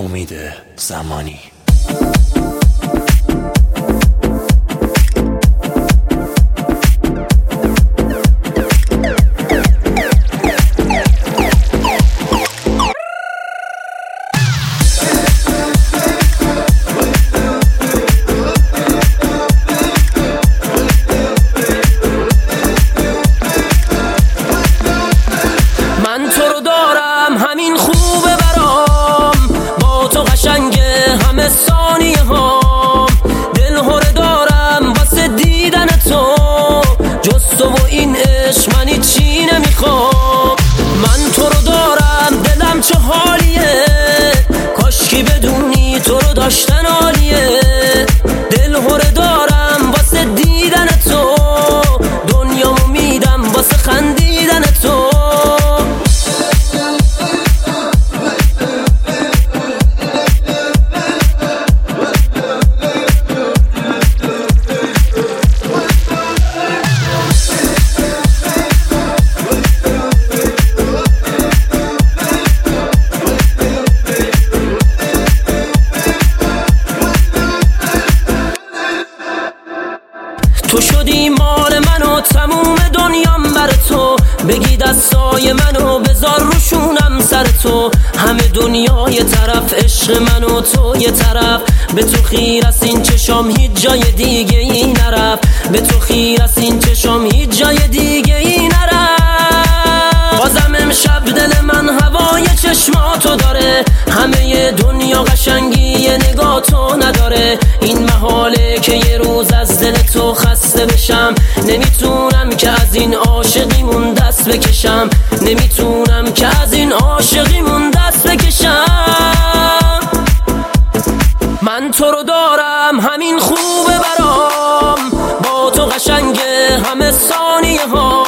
امید زمانی. من تو رو دارم همین خوبه برام، با تو قشنگه همه ثانیه هام، دل هره دارم واسه دیدن تو، جز تو و این عشق من هیچی نمیخوام. من تو رو دارم دلم چه حالیه، کاشکی بدونی تو رو داشتن عالیه، دل هره دارم واسه دیدن تو، دنیامو میدم واسه خندیدن تو. تو شدی مال من و تموم دنیام بر تو، بگی دستای منو بذار روشونم سر تو، همه دنیا یه طرف عشق من و تو یه طرف، به تو خیر است این چشام هیچ جای دیگه ای نرفت، به تو خیر است این چشام هیچ جای دیگه ای نرفت. بازم امشب دل من هوای چشماتو داره، همه دنیا قشنگی نگاه تو نداره، این محاله که یه روز از دل تو خسته بشم، نمیتونم که از این عاشقیمون دست بکشم، نمیتونم که از این عاشقیمون دست بکشم. من تو رو دارم همین خوبه برام، با تو قشنگه همه ثانیه ها،